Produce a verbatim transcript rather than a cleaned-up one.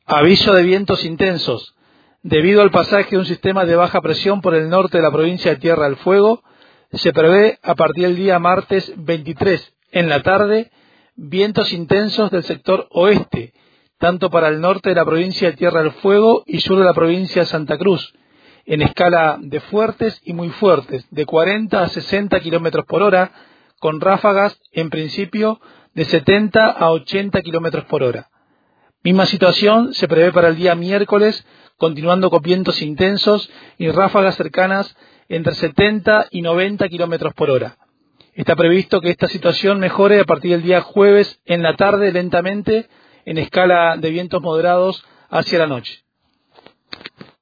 Aviso de vientos intensos. Debido al pasaje de un sistema de baja presión por el norte de la provincia de Tierra del Fuego, se prevé a partir del día martes veintitrés en la tarde vientos intensos del sector oeste, tanto para el norte de la provincia de Tierra del Fuego y sur de la provincia de Santa Cruz, en escala de fuertes y muy fuertes, de cuarenta a sesenta kilómetros por hora, con ráfagas en principio de setenta a ochenta kilómetros por hora. Misma situación se prevé para el día miércoles, continuando con vientos intensos y ráfagas cercanas entre setenta y noventa kilómetros por hora. Está previsto que esta situación mejore a partir del día jueves en la tarde lentamente, en escala de vientos moderados hacia la noche.